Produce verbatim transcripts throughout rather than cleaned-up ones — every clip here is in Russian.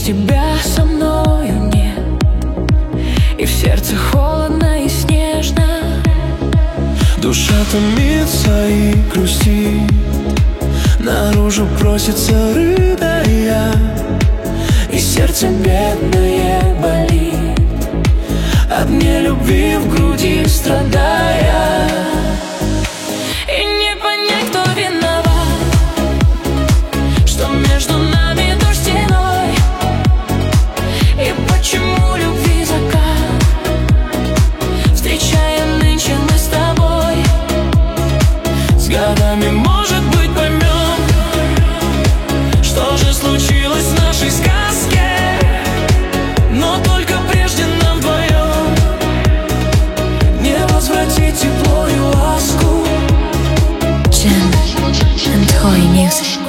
тебя со мною нет, и в сердце холодно и снежно. Душа томится и грустит, наружу просится рыдая, и сердце бедное болит от нелюбви в груди страдая. И не понять, кто виноват, что между нами дождь стеной, и почему любви закат встречаем нынче мы с тобой. С годами, может быть, поймем, что же случилось в нашей сказке, но только прежде нам вдвоем не возвратить тепло и ласку. Jam and Toy Music.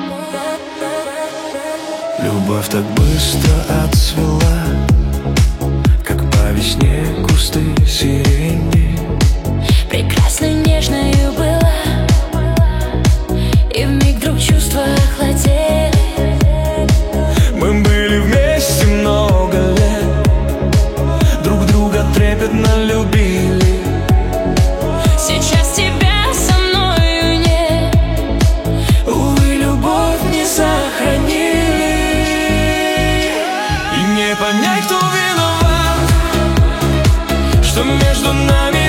Любовь так быстро отцвела, как по весне кусты сирени. Прекрасной, нежною была, и вмиг вдруг чувства охладели. Мы были вместе много лет, друг друга трепетно любили. Сейчас тебя со мною нет, увы, любовь не сохранили. И не понять, кто виноват, что между нами